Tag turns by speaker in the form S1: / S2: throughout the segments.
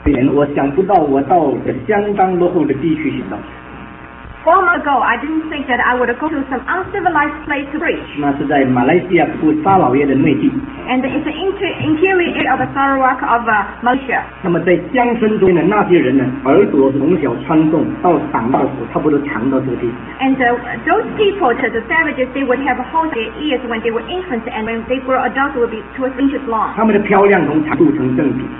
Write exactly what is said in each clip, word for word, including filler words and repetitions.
S1: 我想不到我到相当落后的地区行道。
S2: Four months ago, I didn't think that I would go to some uncivilized place to preach.
S1: 那是在马来西亚部沙劳越的内地。
S2: And it's the inter interior area of the Sarawak of uh, Malaysia.
S1: 那么在乡村中的那些人呢，耳朵从小穿洞到长大的时候，差不多长到这个地方。
S2: And uh, those people, the, the savages, they would have hold their ears when they were infants, and when they grow adults, would be two or three inches long.
S1: 他们的漂亮从长度成正比。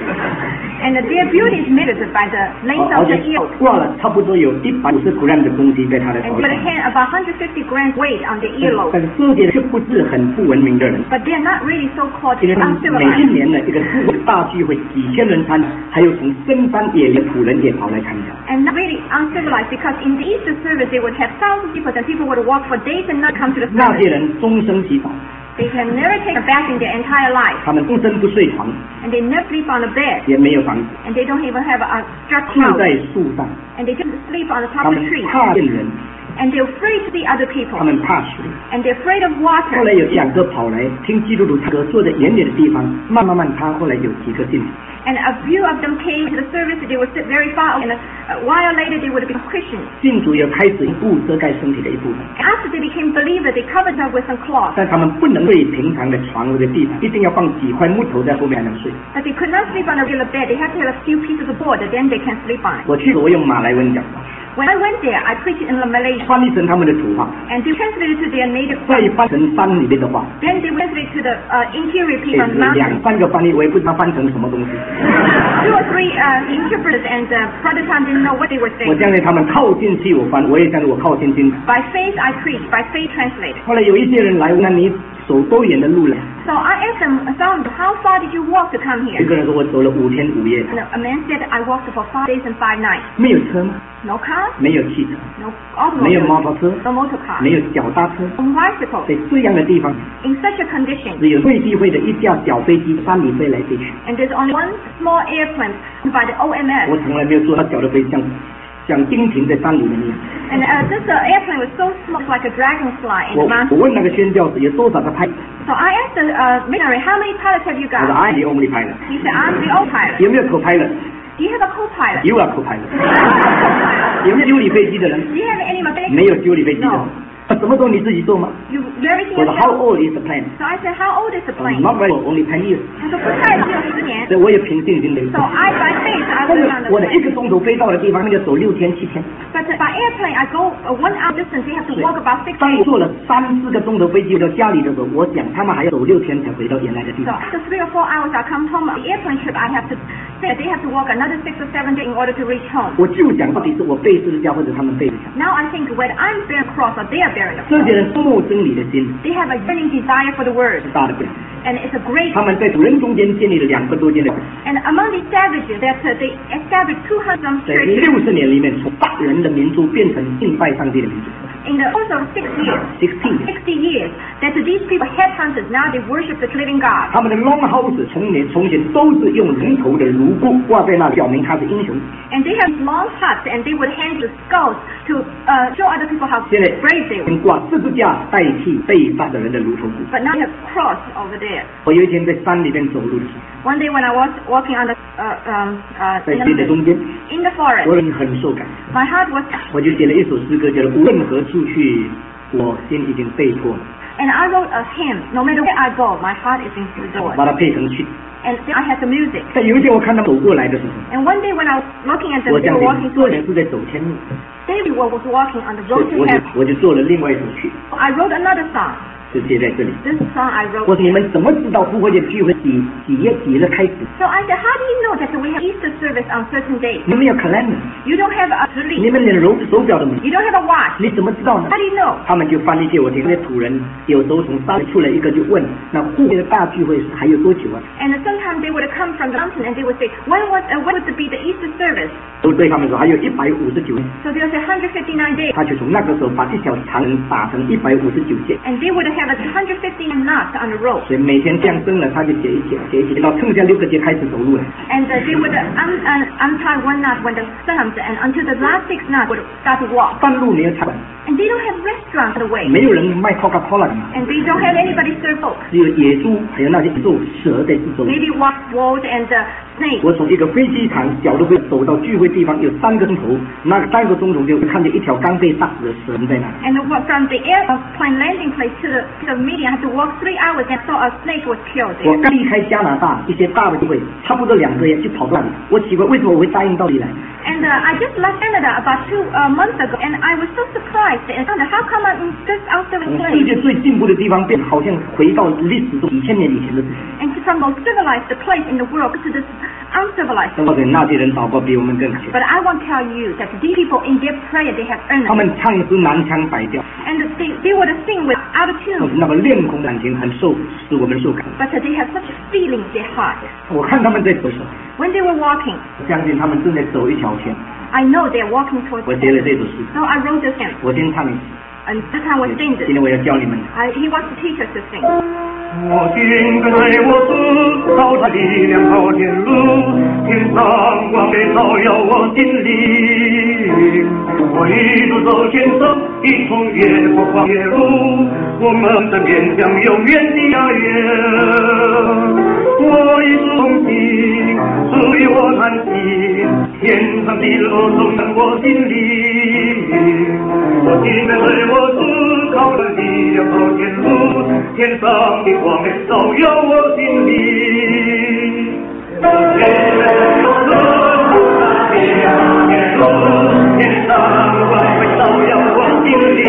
S2: And their beauty is measured by the length of the ear.
S1: 挂了差不多有一百五十 gram 的东西在他的头上。
S2: And they had about one hundred fifty grams weight on the earlobe.
S1: 但是这些却不是很不文明的人。
S2: But they are not really so-called uncivilized.
S1: 每一年的一个智慧大聚会，几千人参加，还有从深山野岭土人也跑来参加。
S2: And not really uncivilized because in the Easter service they would have thousands of people, and people would walk for days and not come to the service.
S1: 那些人终生洗澡。
S2: They can never take a bath in their entire life.
S1: 他们终身不睡床。
S2: And they never sleep on a bed.
S1: 也没有房子。
S2: And they don't even have a structure.
S1: 住在树上。
S2: And they just sleep on the top of the tree.
S1: 他们怕见人。
S2: And they're afraid to see other people.
S1: 他们怕水。
S2: And they're afraid of water.
S1: 后来有两个跑来听基督徒唱歌，坐在远远的地方，慢慢慢，他后来有几个信主。
S2: And a few of them came to the service. They would sit very far, and a, a while later they would become Christians.
S1: 信主也开始一步遮盖身体的一部分。
S2: After they became believers, they covered up with some cloth.
S1: 但他们不能睡平常的床或者地上，一定要放几块木头在后面才能睡。
S2: But they could not sleep on a regular bed. They had to have a few pieces of board, and then they can sleep on it.
S1: 我去，我用马来文讲。
S2: When I went there, I preached in Malaysia.
S1: 翻译成他们的土话。
S2: And they translated to their native.
S1: 再翻成山里面的话。
S2: Then they translated to the uh, interior people on mountains.
S1: 两三个翻译，我也不知道翻成什么东西。
S2: Two or three uh, interpreters, and the uh, Brother Tom didn't know what they were saying.
S1: 我相信他们靠近去我翻，我也相信我靠近进。
S2: By faith I preach, by faith translate.
S1: 后来有一些人来，那你走多远的路了？
S2: So I asked them, how far did you walk to come here?
S1: 一个人说我走了五天五夜。
S2: A man said I walked for five days and five nights.
S1: 没有车吗？
S2: No car.
S1: 没有汽车。
S2: No automobile.
S1: 没有摩托车。
S2: No motor car.
S1: 没有脚踏车。
S2: No bicycle.
S1: 在这样的地方
S2: ，in such a condition，
S1: 只有最机会的一架小飞机山里飞来飞去。
S2: And there's only one small airplane by the O M S。
S1: 我从来没有坐到小的飞机，像像蜻蜓在山里面一样。
S2: And uh, this uh, airplane was so small, like a dragonfly in the mountain.
S1: 我问那个宣教士有多少个派？
S2: So I asked the uh, missionary, how many pilots have you got?
S1: 我说 I'm the only pilot.
S2: He said, I'm the only pilot.
S1: 有没有 co-pilot?
S2: Do you have a co-pilot?
S1: You are co-pilot. 有没有修理飞机的人？
S2: Do you have any mechanic?
S1: 没有修理飞机的。
S2: No.
S1: 什么时候你自己做吗？
S2: You everything
S1: 我说 How
S2: yourself.
S1: old is the plane?
S2: So I said, how old is the plane?
S1: Not very old, only ten years.
S2: 他说不太只有十年。
S1: 所以我也凭信心的。
S2: So I by faith I
S1: 但
S2: was
S1: 是
S2: on the
S1: 我的一
S2: plane.
S1: 个钟头飞到的地方，那个走六天七天。
S2: But by airplane I go a one hour distance. You have to walk about six
S1: 当我
S2: days.
S1: 坐了三四个钟头飞机回到家里的时候，我想他们还要走六天才回到原来的地
S2: So
S1: 方。
S2: after three or four hours I come home. The airplane trip I have to say they have to walk another six or seven days in order to reach home.
S1: 我就想到底是我背十字架，或者他们背十字架。
S2: Now I think whether I'm bearing a cross or they are bearing a
S1: 这
S2: cross.
S1: 些人默真理的心
S2: They have a burning desire for the word,
S1: 是大的不了。
S2: and it's a great.
S1: 他们在主人中间建立了两个多间的，
S2: And among these savages, that uh, they established two hundred
S1: 在
S2: churches
S1: 六十年里面，从大人的民族变成敬拜上帝的民族。
S2: in the course of six years.
S1: Sixteen.
S2: Sixty years. That these people headhunters now they worship the living God.
S1: 他们的 longhouse 从前从前都是用人头的颅骨挂在那，表明他是英雄。
S2: And they have long huts, and they would hang the skulls to uh, show other people how
S1: 现在
S2: brave they were.
S1: 挂十字架代替被杀的人的颅头骨。
S2: But now you have cross over there.
S1: 我有一天在山里面走路的时候，
S2: One day when I was walking on the uh, um, uh,
S1: 在
S2: in,
S1: 林的
S2: the,
S1: 中间，
S2: in the forest,
S1: 我人很受感，
S2: my heart was,
S1: 我就写了一首诗歌，叫做无论何处去，我心已经被迫了，
S2: and I wrote a hymn. No matter where I go, my heart is in the Lord.
S1: 把它配成曲。
S2: And then I had the music.
S1: 但有一天我看他走过来的时候，
S2: And one day when I was looking at them,
S1: 我
S2: they
S1: 相
S2: were walking
S1: 信这
S2: towards
S1: 人是在走天路，
S2: David was walking on the
S1: 所
S2: road
S1: 以
S2: to
S1: 我就
S2: heaven.
S1: 我就做了另外一首曲，
S2: I wrote another song.
S1: 就写在这里。
S2: This song I
S1: 我
S2: wrote.
S1: 说你们怎么知道复活节聚会几几月几日开始？
S2: So I said, how do you know that we have Easter service on certain days?
S1: 你们有 calendar，
S2: You don't have a
S1: 你
S2: sleep.
S1: 们连手手表都没有，
S2: You don't have a watch.
S1: 你怎么知道呢
S2: How？do you know?
S1: 他们就翻译给我听，那些土人有时候从山里出来一个就问，那复活的大聚会还有多久啊？
S2: And sometimes they would come from the mountain and they would say, when was uh, when would be the Easter service?
S1: 都对他们说还有一百五十九天，
S2: So there's one hundred fifty-nine days.
S1: 他就从那个时候把一条长绳打成一百五十九节，
S2: And they would have a one hundred fifty knots on the rope.
S1: 所以每天降生了他就解一解解一解，到剩下六个节开始走路了。
S2: And uh, they would uh, un, uh, untie one knot when the sun comes, and until the last six knots would start to walk.
S1: 半路没有踩板，
S2: And they don't have restaurants the way.
S1: 没有人卖 Coca-Cola 的嘛。
S2: And they don't have anybody serve Coke.
S1: 只有野猪，还有那些兽蛇在四周。
S2: Maybe walk wolves and uh, snakes.
S1: 我从一个飞机场角度会走到聚会地方，有三个钟头，那个三个钟头就看见一条刚被杀死的蛇在那。
S2: And from the airplane landing place to the, to the meeting, I had to walk three hours and saw a snake was killed there.
S1: 我刚离开加拿大，一些大的聚会，差不多两个月就跑到那里。我奇怪为什么我会答应到这里来。
S2: And uh, I just left Canada about two uh, months ago, and I was so surprised and wondered how come I'm just out of the place.
S1: 世界最进步的地方，变好像回到历史中几千年以前的事情。
S2: And from most civilized place in the world to this uncivilized.
S1: 或者那些人祷告比我们更强。
S2: But I want to tell you that these people in their prayer they have earned.
S1: 他们唱诗南腔北调。
S2: And they they would sing with out of tune.
S1: 那个恋空感情很受使我们受感。
S2: But they have such feeling in their heart.
S1: 我看他们在走手。
S2: When they were walking.
S1: 我相信他们正在走一条线。
S2: I know they are walking towards.
S1: 我写了这首诗。
S2: So I wrote this hymn.
S1: 我先唱一次。
S2: And this time we sing this.
S1: 今天我要教你们。
S2: I, he wants to teach us to sing.
S3: 我心跟随我主，照他力量跑天路，天上光被照耀我心里。我一路走前走，一同越过荒野路，我们的面向永远的家园。我一直同行，属于我弹琴，天上的路总在我心里。我心跟随我主，靠着力量跑天路，天上的光照耀我心里。我心跟随我主，靠着力量跑天路，天上的光照耀我心里。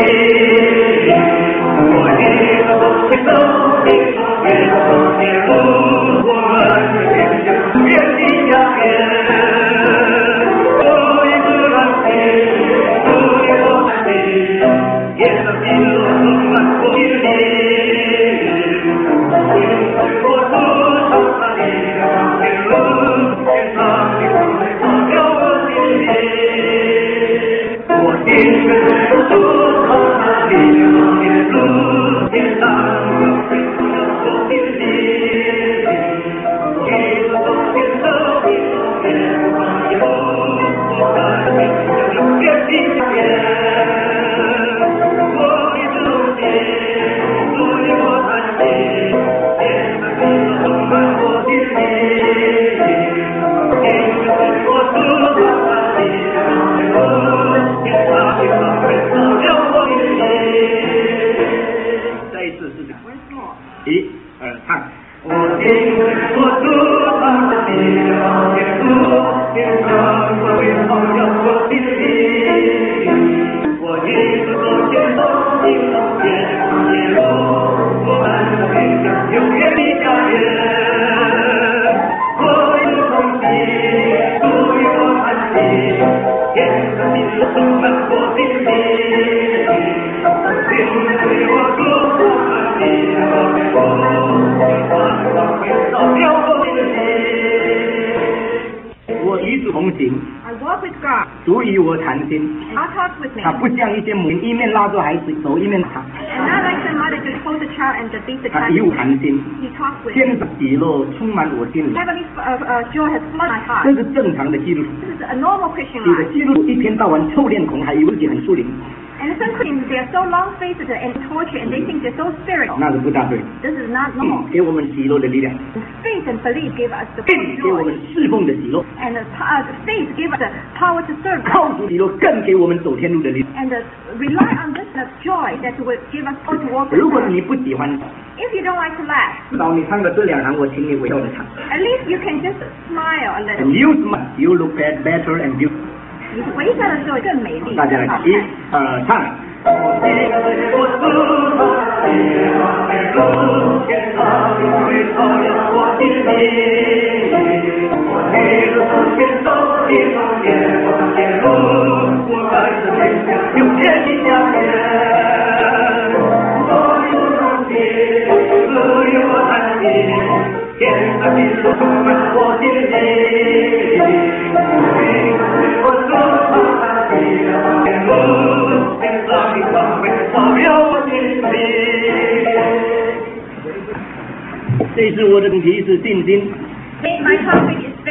S3: 我一路走前走，一路越过铁路，我们的面向永远的家园。我一直弹琴，属于我弹琴，天上的路充满我心里。我主照他力量跑天路，天上的光照耀我心里。我心跟随我主，靠他力量跑天路，天上的光照耀我心里。一路走前走，一路越过荒野路，我们面向永远的家园。我一直同行，属于我弹琴，天上的路充满我心里。心跟随我主，靠他力量跑天路，天上的光照耀我心里。
S1: 再一次是这样。
S2: Once more.
S1: 一二三。
S3: 我心跟随我主，靠着力量跑天路，天上光照耀我心里。我一直走前走，一路越过铁路，我们的面向永远的家园。我一直同行，属于我弹琴，天上的路充满我心里。我心跟随我主，靠着力量跑天路，天上的光照耀我心里。
S1: 我一直同行，
S2: I walk with God.
S1: 主与我谈心。
S2: God talks with me.
S1: 他不像一些母亲一面拉着孩子走一面谈，
S2: And not like the mother just holds the child and just beats the
S1: 他
S2: child.
S1: 与我谈心。
S2: He talks with
S1: 天
S2: me.
S1: 上喜乐充满我心里，
S2: Heavenly uh, uh, joy has flooded my
S1: 这
S2: heart.
S1: 是正常的基督徒。
S2: This is a normal Christian
S1: 有的
S2: life.
S1: 基督徒一天到晚臭脸孔，还以为自己很树灵，
S2: And some Christians, they are so long-faced and tortured, and they think they're so spiritual.
S1: 那是不大对。
S2: This is not normal.
S1: 给我们喜乐的力量，
S2: Faith and belief give us the
S1: 更给我
S2: joy,
S1: 们侍奉的喜乐，
S2: and the, uh, faith give us the power to serve.
S1: 靠主喜乐更给我们走天路的力量。
S2: And uh, rely on this uh, joy that will give us all to walk with
S1: 如果
S2: God.
S1: 你不喜欢，
S2: If you don't like to laugh,
S1: 至少你唱个这两行，我请你微笑的唱。
S2: at least you can just smile a
S1: And
S2: little.
S1: you smile, you look bad, better and beautiful。
S2: 你微笑的时候更美丽。
S1: 大家来看，一、二、三。
S3: 我心跟随我主，靠着力量跑天路，天上的光照耀我心里。我一路走前走，一路越过铁路，我们的面向永远的家园。我一路同行，属于我弹琴，天上的路充满我心里。我心跟随我主，靠他力量跑天路，天上的光照耀我心里。
S1: 这次我的主题是信心。
S2: My topic is faith.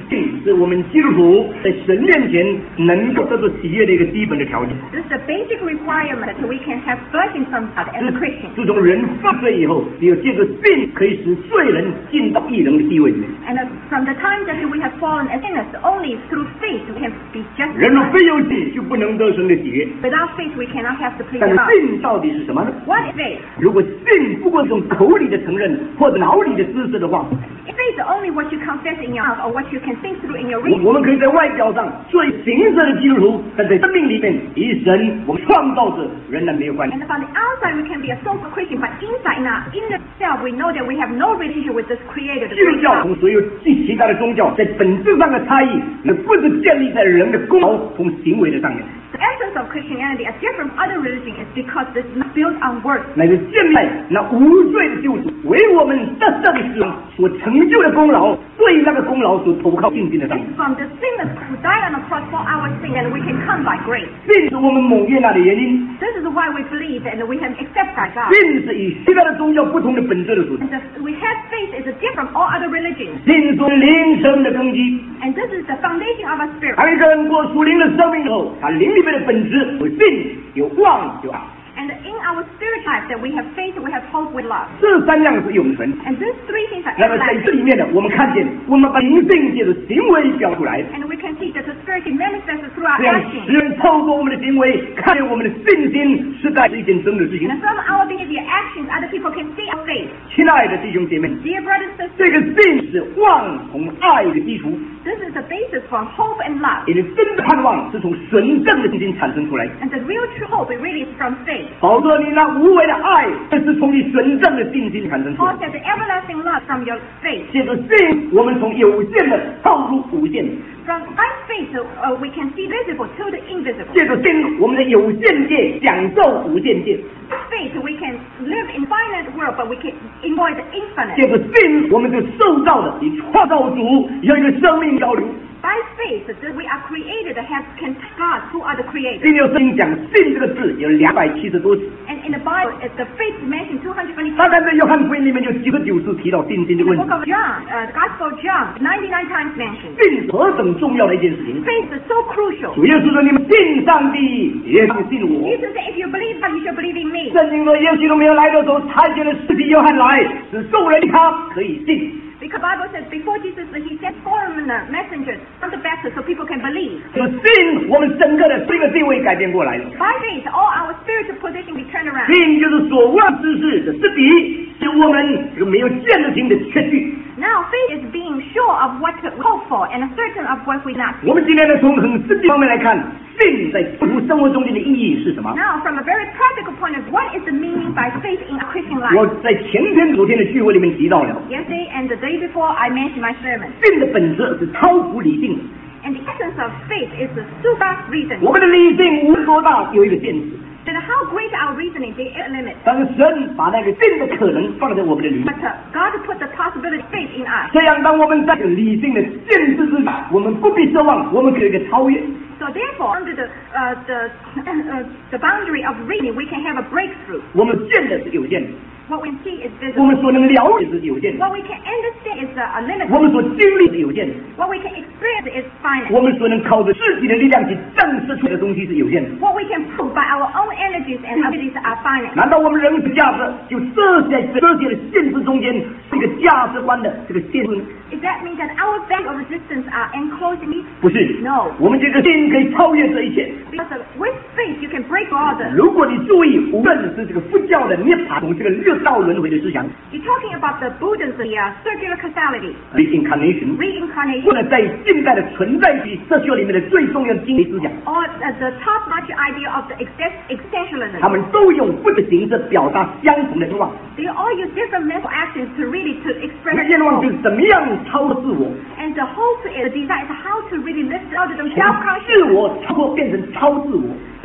S1: 信是我们基督徒在神面前能够得到喜悦的一个基本的条件。
S2: This is the basic requirement so we can have blessing from God as a Christian.
S1: 自从人犯罪以后，只有借着信可以使罪人进到义人的地位里面。
S2: And uh, from the time that we have fallen as sinners, only through faith we can be
S1: 人若
S2: justified.
S1: 非有信，就不能得神的喜悦。
S2: Without faith, we cannot have the pleasure
S1: 但
S2: of
S1: 是
S2: God.
S1: 信到底是什么呢？
S2: What is faith?
S1: 如果信不过这种口里的承认或者脑里的知识的话，
S2: If faith is only what you confess in your mouth or what you can think through in your
S1: 我
S2: reason,
S1: 我们可以在外表上做行色的基督徒，但在生命里面与神我们创造者仍然没有关系。
S2: and from the outside we can be a so-called Christian, but inside in our inner self we know that we have no relationship with this Creator, the
S1: 基督
S2: great
S1: 教
S2: God.
S1: 同所有其他的宗教在本质上的差异，那不是建立在人的功劳同行为的上面，
S2: The essence of Christianity, as different from other religions, is because it's not built on works.
S1: 乃是建立在那无罪的救主为我们得胜时所成就的功劳，对那个功劳所投靠信心的上面。
S2: From the sinners who died on the cross for our sin, and we can come by grace.
S1: 信是我们蒙悦纳的原因，
S2: This is why we believe and we have accepted by God.
S1: 信是与其他的宗教不同的本质的属性，
S2: And the, we have faith is different from all other religions.
S1: 信是灵生的根基。
S2: And this is the foundation of our spirit.
S1: 当一个人过属灵的生命之后，他灵里面的本质有信、有望、有爱，
S2: And in our spiritual life that we have faith, we have hope, we love.
S1: 这三样是永存。
S2: And these three things are
S1: 那么在这
S2: everlasting.
S1: 里面呢，我们看见我们把灵性借着行为表出来，
S2: And we can see that the spirit is manifested through our
S1: 这样
S2: actions.
S1: 使人透过我们的行为看见我们的信心实在是一件真的事情。
S2: And from our behavior, actions, other people can see our faith.
S1: 亲爱的弟兄姐妹，
S2: Dear brothers and
S1: 这
S2: sisters,
S1: 个信是望同爱的基础，
S2: this is the basis for hope and love.
S1: 也是真的盼望是从纯正的信心产生出来。
S2: And the real true hope, it really is from faith.
S1: 保罗，你那无为的爱，这是从你纯正的信心产生出来
S2: Paul。said the everlasting love from your faith.
S1: 借着信，我们从有限的透入无限；
S2: From by faith, uh, we can see visible to the invisible.
S1: 借着信，我们的有限界享受无限界；
S2: By faith, we can live in finite world, but we can enjoy the
S1: 借
S2: infinite.
S1: 着信，我们就受造的与创造主有一个生命交流。
S2: By faith, that we are created to have can touch God, who are the creators.
S1: 并有圣经讲信这个字有两百七十多次，
S2: And in the Bible, it's the faith mentioned two hundred twenty
S1: 大概在约翰福音里面有九十九次提到信心这
S2: In
S1: 个
S2: the
S1: 问
S2: book
S1: 题。
S2: of John, uh, the Gospel of John, ninety-nine times mentioned.
S1: 信何等重要的一件事情！
S2: Faith is so crucial.
S1: 主耶稣说：“你们信上帝，也当信我。”
S2: Jesus said, if you believe God, you should believe in me.
S1: 圣经说，耶稣都没有来的时候，差遣了使徒约翰来，使众人他可以信。
S2: Because the Bible says, before Jesus, he sent foreigner messengers from the Baptist so people can believe.
S1: 有信，我们整个的这个地位改变过来了。
S2: By faith, all our spiritual position be turned around.
S1: 信就是所望之事的实底，是我们这个没有见得情的确据。
S2: Now, faith is being sure of what to hope for and certain of what we not.
S1: 我们今天呢，从很实际方面来看，信在基督生活中间的意义是什么？
S2: Now, from a very practical point of view, what is the meaning by faith in a Christian
S1: 我
S2: life?
S1: 在前天、昨天的聚会里面提到了，
S2: Yesterday and the day before, I mentioned my sermon.
S1: 信的本质是超乎理性的。
S2: And the essence of faith is the super reason.
S1: 我们的理性无论多大，有一个限制。
S2: And how great our reasoning, there is a limit.
S1: 但是神把那个信的可能放在我们的里面，
S2: But uh, God put the possibility of faith in us.
S1: 这样当我们在理性的限制之下，我们不必奢望，我们可以有一个超越。
S2: So therefore, under the uh, the uh, the boundary of reading, we can have a breakthrough.
S1: 我们见的是有限的，
S2: What we see is
S1: 我
S2: visible.
S1: 们所能了解是有限的，
S2: What we can understand is uh, unlimited.
S1: 我们所经历是有限的，
S2: What we can experience is finite.
S1: 我们所能靠着自己的力量去证实出来的东西是有限的。
S2: What we can prove by our own energies and abilities are finite.
S1: 难道我们人的价值就设在这些的限制中间，是一个价值观的这个限制呢？
S2: Does that mean that our value of resistance are enclosed in these?
S1: 不是
S2: No.
S1: 我们这个信可以超越这一切。
S2: Because of, with faith, you can break all this.
S1: 如果你注意，无论是这个佛教的涅槃同这个六道轮回的思想
S2: You're talking about the Buddhism, the uh, circular causality,
S1: （reincarnation），
S2: reincarnation,
S1: 或者在近代的存在主义哲学里面的最重要的经理思想，
S2: or uh, the top-notch idea of the exist- existentialism.
S1: 他们都用不同的形式表达相同的愿望。
S2: They all use different mental actions to really to
S1: 这
S2: express
S1: 个
S2: their
S1: 愿望
S2: hope.
S1: 就是怎么样超自我，
S2: And the hope is the desire is how to really lift out of
S1: 从
S2: themselves
S1: 自
S2: consciousness.
S1: 我超过变成超自我。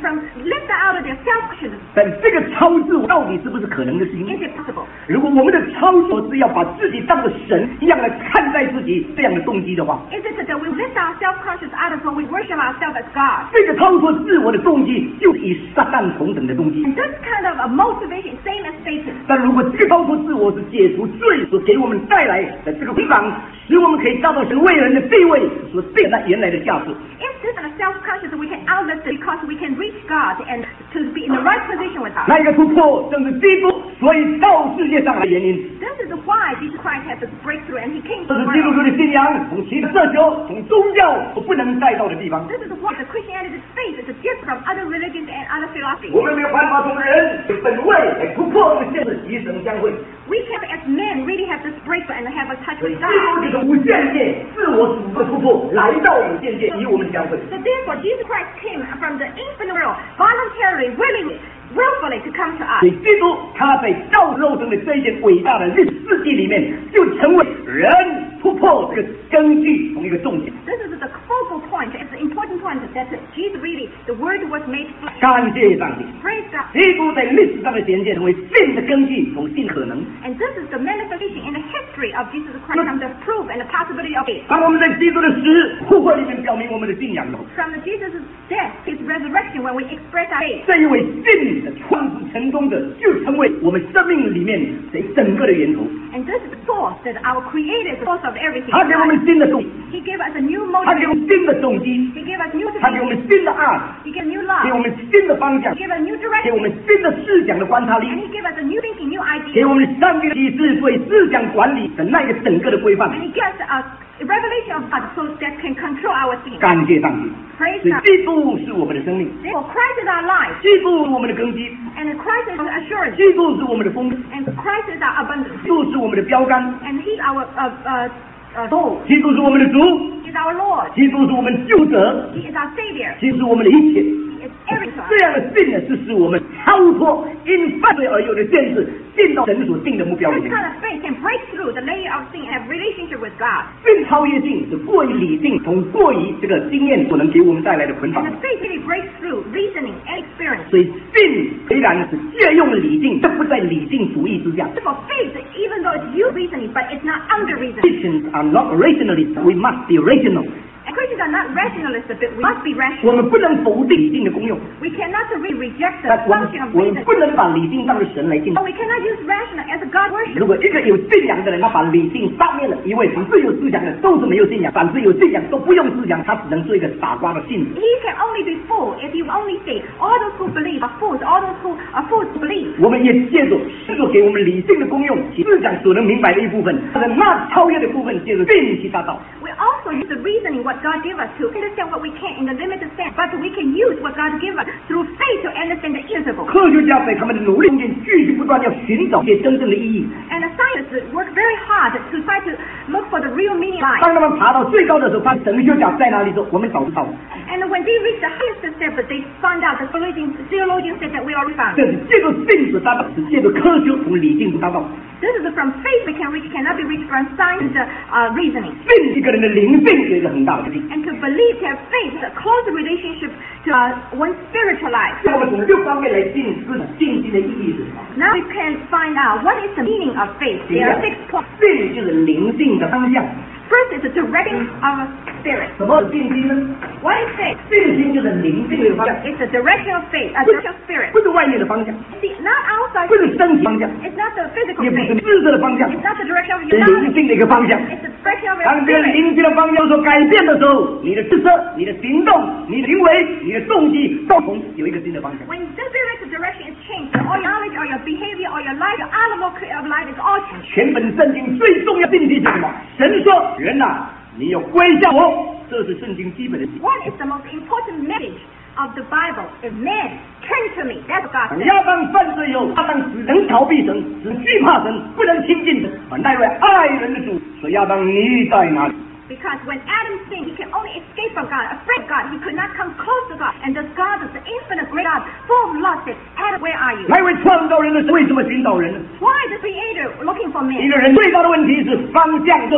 S2: from lift out of their self-consciousness.
S1: 但这个超自我到底是不是可能的事情？
S2: Is it possible?
S1: 如果我们的超自我是要把自己当作神一样来看待自己这样的动机的话，
S2: Is it that we lift our self-conscious out of when we worship ourselves as God?
S1: 这个超脱自我的动机就是与撒旦同等的动机。
S2: And this kind of a motivation, same as Satan.
S1: 但如果这个超脱自我是解除罪所给我们带来的这个捆绑，使我们可以达到神为人的地位所定的原来的价值。
S2: If this is self-conscious, we can outlive it because we can reach God and to be in the right position with God.
S1: 那一个突破正是基督所以到世界上来的原因。
S2: This is why Jesus Christ had this breakthrough and he came
S1: 这
S2: to
S1: 是
S2: the
S1: 基督
S2: world.
S1: 徒的信仰从其他社交、从宗教所不能带到的地方。
S2: This is why the Christianity's faith is different from other religions and other philosophies.
S1: 我们没有办法从人的本位来突破这个限制，与神相会。
S2: We can, as men, really have this breakthrough and have a touch
S1: 所以
S2: with
S1: 基
S2: God.
S1: 督就是无限界，自我主的突破，来到有限界，与我们相会。
S2: So therefore, Jesus Christ came from the infinite world, voluntarily, willingly, willfully to come to
S1: 所
S2: us.
S1: 以基督他在造肉身的这一件伟大的历史事迹里面，就成为人突破这个根据同一个重点。
S2: This is the focal point, it's the important point that Jesus really, the Word was made flesh.
S1: 感谢上帝，
S2: Praise God.
S1: 基督在历史上的显现成为信的根据同信可能。
S2: And this is the manifestation in the history of Jesus Christ from the proof and the possibility of faith.
S1: 当我们在基督的死复活里面表明我们的信仰后，
S2: From the Jesus' death, his resurrection, when we express our faith.
S1: 这一位信的创始成功的，就成为我们生命里面这整个的源头。
S2: And this is the source that our Creator is the source of everything.
S1: 他给我们新的动，
S2: He gave us a new
S1: 他给我
S2: motivation.
S1: 们新的动机，
S2: He gave us new
S1: 他给我
S2: motivation.
S1: 们新的爱，
S2: He gave new
S1: 给我
S2: love.
S1: 们新的方向，
S2: He gave us new
S1: 给我们
S2: direction.
S1: 新的思想的观察力，
S2: And he gave us a new thinking, new
S1: 给
S2: idea.
S1: 我们上帝的启示对思想管理的那个整个的规范。
S2: And he gives us a revelation of God so that can control our thinking.
S1: 感谢上帝，
S2: Praise
S1: 所以
S2: God.
S1: 基督是我们的生命，
S2: Therefore, Christ is our life.
S1: 基督是我们的根基，
S2: And Christ is our assurance.
S1: 基督是我们的丰，
S2: And Christ is our abundance.
S1: 基督是我们的标杆，
S2: And he our uh, uh, uh, goal.
S1: 基督是我们的主，
S2: He is our Lord.
S1: 基督是我们救者，
S2: He is our Savior.
S1: 基督是我们的一切。
S2: He is everything to us.
S1: 这样的信呢，是使我们超脱因犯罪而有的限制，进到神所定的目标里
S2: This
S1: 面。
S2: kind of faith can break through the layer of sin and have relationship with God.
S1: 更超越性是过于理性，从过于这个经验所能给我们带来的捆绑
S2: And。the faith really breaks through reasoning and experience.
S1: 所以信虽然是借用理性，但不在理性主义之下。
S2: For faith, even though it's you reasoning, but it's not under reasoning.
S1: Christians are not rationalists, we must be rational.
S2: And Christians are not rationalists, but we must be
S1: 我
S2: rational.
S1: 们不能否定理性的功用，
S2: We cannot really reject the
S1: 但我们
S2: function of
S1: 我们
S2: reason.
S1: 不能把理性当作神来敬
S2: But。we cannot use rational as a God
S1: 如
S2: worship.
S1: 果一个有信仰的人，他把理性杀灭了，一位反自由思想的都是没有信仰，反自由信仰都不用思想，他只能做一个傻瓜的信子。
S2: He can only be fooled if he only say, all those who believe are fools, all those who are fools believe.
S1: 我们也借着试着给我们理性的功用，其思想所能明白的一部分，但是那超越的部分，借着信去达到。
S2: We also use the reasoning what God gave us to understand what we can in the limited sense, but we can use what God gave us through faith to understand the invisible.
S1: 科学家在他们的努力中间，继续不断要寻找一些真正的意义。
S2: And the scientists work very hard to try to look for the real meaning of life.
S1: 当他们爬到最高的时候，发现神学家在哪里说，我们早知道。
S2: And when they reach the highest step, they found out the theologians, theologians said that we already found.
S1: 这是借着信子达到，是借着科学从理性达到。
S2: This is from faith we can reach, cannot be reached from science and uh, reasoning.
S1: 信一个人的灵性有一个很大的意义。
S2: And to believe, to have faith, is a close relationship to uh, one's spiritual life.
S1: 我们从六方面来定思信心的意义是什么？
S2: Now we can find out what is the meaning of faith. There are six points.
S1: 信就是灵性的方向。
S2: First is the direction of spirit.
S1: 什么是信心呢？
S2: What is faith?
S1: 信心就是灵性的方向，
S2: It's the direction of faith, a direction of spirit.
S1: 不是外面的方向，
S2: See, not outside
S1: 不是
S2: faith.
S1: 身体方向，
S2: It's not the physical
S1: 也不是
S2: faith.
S1: 知识的方向，
S2: It's not the direction of
S1: 是
S2: your
S1: 灵
S2: knowledge.
S1: 性的一个方向。
S2: It's the direction of
S1: 当
S2: your
S1: 这个
S2: spirit.
S1: 灵性的方向所改变的时候，你的知识、你的行动、你的行为、你的动机，都从有一个新的方向。
S2: When the spiritual direction is changed, all your knowledge, or your behavior, or your life, your outlook of life is all changed.
S1: 全本圣经最重要的信息是什么？神说：“人呐、啊，你要归向我。”这是圣经基本的信息。
S2: What is the most important message of the Bible? Is man, turn to me. That's what God
S1: 当
S2: said.
S1: 亚当犯罪以后，亚当只能逃避神，只惧怕神，不能亲近神。而那位爱人的主说：“亚当，你在哪里？”
S2: Because when Adam sinned, he can only escape from God, afraid of God. He could not come close to God. And thus God is the infinite great God, full of love, said, Adam, where are you?
S1: 那位创造人的神为什么寻找人呢？
S2: Why is the Creator looking for
S1: 一
S2: man?
S1: 个人最大的问题是方向不落。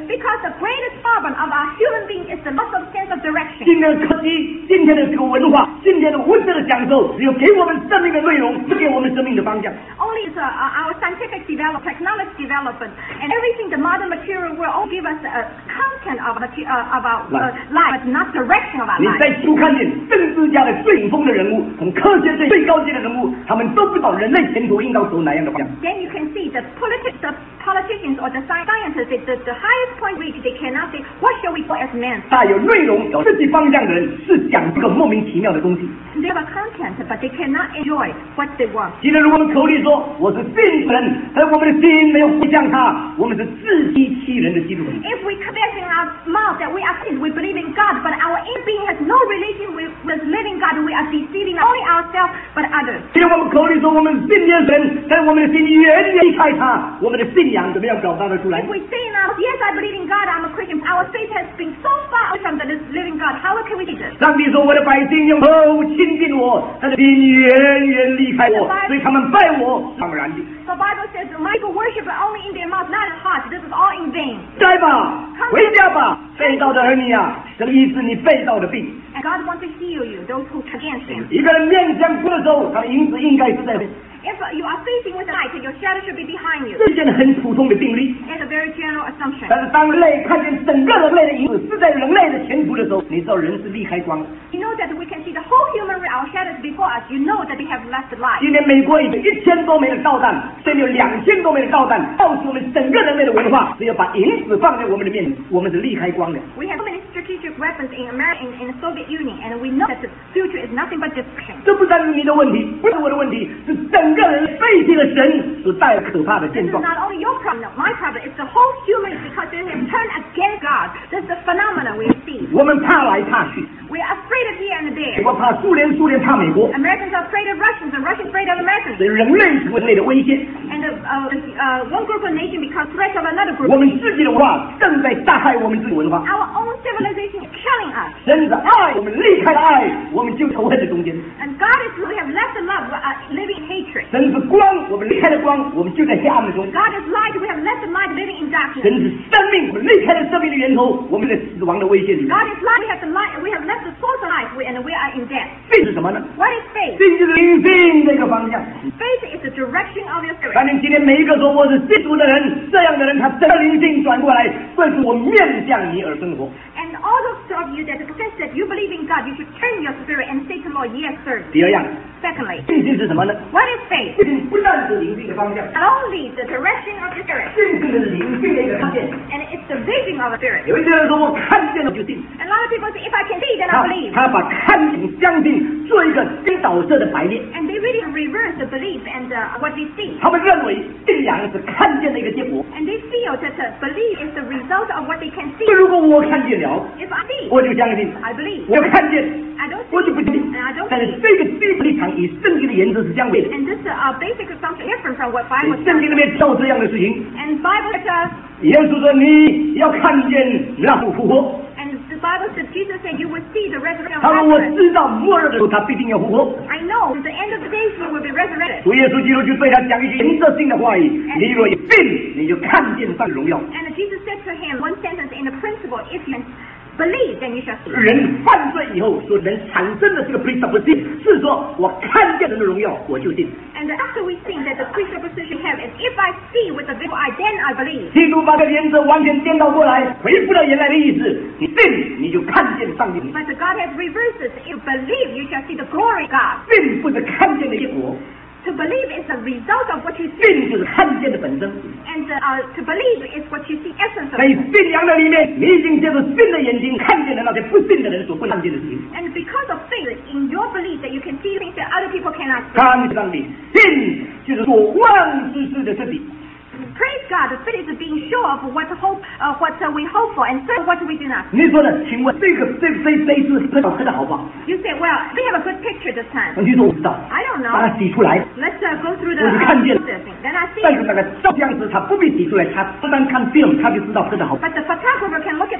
S2: It's because the greatest problem of our human being is the loss of sense of direction.
S1: 今天的科技，今天的这个文化，今天的物质的享受，只有给我们生命的内容，不给我们生命的方向。
S2: Only is uh, our scientific development, technology development, and everything the modern material will all give us a content of, uh, of our uh, life, but not direction of our
S1: 你
S2: life.
S1: 在书看见政治家的最顶峰的人物，从科学最最高级的人物，他们都不知道人类前途应当走哪样的方向。
S2: Then you can see the politics, the politicians or the scientists, the, the, the highest point reached, they cannot say, what shall we do as men?
S1: 大有内容、有自己方向的人，是讲这个莫名其妙的东西。
S2: They have a content, but they cannot enjoy what they want.
S1: 今天如果我们口里说我是信神，但我们的心没有归向他，我们是自欺欺人的基督徒。
S2: If we confess in our mouth that we are Christians, we believe in God, but our inner being has no relation with the living God, we are deceiving not only ourselves but others.
S1: 今天我们口里说我们信耶神，但我们的心远远离开他，我们的信仰怎么样表达得出来？
S2: If we say now, yes, I believe in God, I'm a Christian, our faith has been so far away from the living God, how can we do this?
S1: 上帝说我的百姓用口亲近我，但是心远远离开我，所以他们拜我是当然的。
S2: The Bible says, my people worship only in their mouth, not in heart. This is all in vain.
S1: 来吧，回家吧，被盗的儿女啊，这个医治你被盗的病。
S2: And God wants to heal you, those who against Him.
S1: 一个人面向光的时候，他的影子应该是在后。
S2: If you are facing with the light, your shadow should be behind you.
S1: 这是件很普通的定律。
S2: It's a very general assumption.
S1: 但是当人类看见整个人类的影子是在人类的前途的时候，你知道人是离开光的。
S2: You know that we can see the whole human race, our shadows before us. You know that they have left the light.
S1: 今天美国已经一千多枚的导弹，甚至有两千多枚的导弹，告诉我们整个人类的文化，只有把影子放在我们的面前，我们是离开光的。
S2: We have so many strategic weapons in America, in, in the Soviet Union, and we know that the future is nothing but destruction.
S1: 这不单是你的问题，不是我的问题，是整个人背弃了神所带来可怕的
S2: This
S1: 现
S2: is
S1: 状。
S2: not only your problem, my problem. It's the whole human because they have turned against God. This is the phenomenon we see.
S1: 我们怕来怕去，
S2: We are afraid of here and there.
S1: 我怕苏联，苏联怕美国，
S2: Americans are afraid of Russians, and Russians afraid of Americans.
S1: 对人类成为人类的威胁。
S2: And uh, uh, uh, one group of nation becomes threats of another group.
S1: 我们自己的文化正在杀害我们自己的文化。
S2: Our own civilization is killing us.
S1: 神是爱，我们离开了爱，我们就仇恨的中间。
S2: And God is we have left the love, we are living in hatred.
S1: 神是光，我们离开了光，我们就在黑暗的中。
S2: God is light, we have left the light, living in darkness.
S1: 神是生命，我们离开了生命的源头，我们在死亡的威胁里。
S2: God is light, we have the light, we have left the source of life, we, and we are in death.
S1: 这是什么呢？
S2: What is faith?
S1: 这就是灵性这个方向。
S2: Faith is the direction of your spirit.
S1: 反正今天每一个说我是基督的人，这样的人他整个灵性转过来，所以说我面向你而生活。
S2: And all those of you that confess that you believe in God, you should turn your spirit and say to the Lord, yes, sir.
S1: 第二样，
S2: Secondly,
S1: 信心是什么呢？
S2: what is faith?
S1: 信心不但是灵性的方向，
S2: Not only the direction of the spirit,
S1: 信心是灵性的一个看见。
S2: and it's the vision of the spirit.
S1: 有一些人说我看见了就信，
S2: And a lot of people say, if I can see, then
S1: 他
S2: I believe.
S1: 他把看见相信做一个颠倒色的排列。
S2: And they really reverse the belief and uh, what they see.
S1: 他们认为信仰是看见的一个结果。
S2: And they feel that the belief is the result of what they can see.
S1: 如果我看见了，
S2: If I see,
S1: 我就相信；
S2: I believe.
S1: 我看见，
S2: I don't
S1: 我
S2: see,
S1: 就不信
S2: and I don't。
S1: 但是
S2: see.
S1: 这个基本立场与圣经的原则是相悖的。
S2: And this uh, basic assumption is different from what Bible
S1: 圣经里
S2: says.
S1: 面教这样的事情。
S2: And Bible says,
S1: 耶稣说：“你要看见那复活。
S2: and the Bible says, Jesus said, you will see the resurrection ” of
S1: 他说：“我
S2: Lazarus.
S1: 知道末日的时候，他必定要复活。
S2: I know, at the end of the days, we will be resurrected.
S1: 主耶稣基督就对他讲一句原则性的话语：“你若有信，你就看见上帝荣耀。”
S2: And Jesus said to him, one sentence in the principle, if you believe, then you shall see.
S1: 人犯罪以后，所人产生的这个 presupposition 是说，我看见人的荣耀，我就信。
S2: And after we think that the presupposition have is, if I see with the visual eye, then I believe.
S1: 基督把这个原则完全颠倒过来，回复了原来的意思。你信，你就看见上帝。
S2: But God has reversed this. If you believe, you shall see the glory of God.
S1: 信不是看见的结果，
S2: To believe is the result of what you see.
S1: 信就是看见的本身。
S2: And uh, to believe is what you see essence of.
S1: 在信仰的里面，你已经借着信的眼睛看见了那些不信的人所不看见的事情。
S2: And because of faith, in your belief that you can see things that other people cannot see.
S1: 感谢上帝，信就是所望之事的实底。
S2: Praise God, the faith is being sure of what hope, uh, what uh, we hope for, and certain what we do not.
S1: 你说呢？请问这个这这这一次拍照拍的好不好？
S2: You say, well, we have a good picture this time.
S1: 你说我不知道，
S2: I don't
S1: 把它
S2: know.
S1: 洗出来。
S2: Let's uh, go through the
S1: 我就看见
S2: uh, processing. Then I see.
S1: 但是那个照相时他不必洗出来，他不但看 film 他就知道拍的好。
S2: But the photographer can look at the, look at